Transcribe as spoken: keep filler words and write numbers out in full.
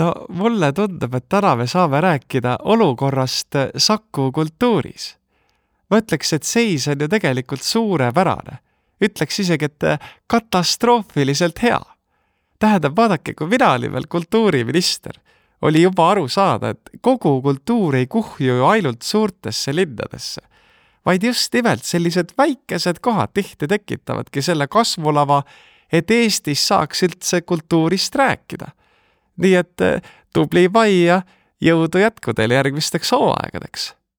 No mulle tundub, et täna me saame rääkida olukorrast Saku kultuuris. Ma ütleks, et seis on ju tegelikult suurepärane. Ütleks isegi, et katastroofiliselt hea. Tähendab, vaadake, kui mina olin veel kultuuriminister, oli juba aru saada, et kogu kultuur ei kuhju ju ainult suurtesse linnadesse, vaid just nimelt sellised väikesed kohad tihti tekitavadki selle kasvulava, et Eestis saaks üldse kultuurist rääkida. Nii et tubli Mai ja jõudu jätku teile järgmisteks hooaegadeks.